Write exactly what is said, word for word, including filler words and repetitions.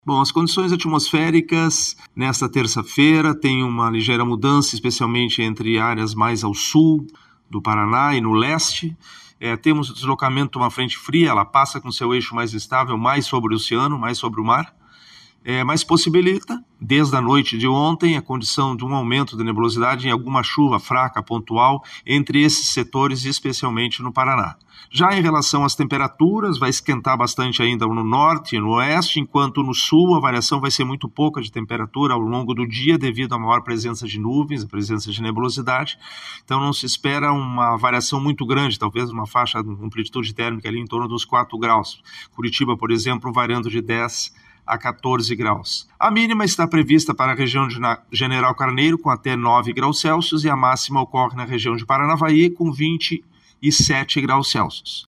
Bom, as condições atmosféricas nesta terça-feira têm uma ligeira mudança, especialmente entre áreas mais ao sul do Paraná e no leste. É, temos o deslocamento de uma frente fria, ela passa com seu eixo mais estável, mais sobre o oceano, mais sobre o mar. É, mas possibilita, desde a noite de ontem, a condição de um aumento de nebulosidade em alguma chuva fraca, pontual, entre esses setores, especialmente no Paraná. Já em relação às temperaturas, vai esquentar bastante ainda no norte e no oeste, enquanto no sul a variação vai ser muito pouca de temperatura ao longo do dia, devido à maior presença de nuvens, a presença de nebulosidade. Então não se espera uma variação muito grande, talvez uma faixa de amplitude térmica ali em torno dos quatro graus. Curitiba, por exemplo, variando de dez a quatorze graus. A mínima está prevista para a região de General Carneiro com até nove graus Celsius e a máxima ocorre na região de Paranavaí com vinte e sete graus Celsius.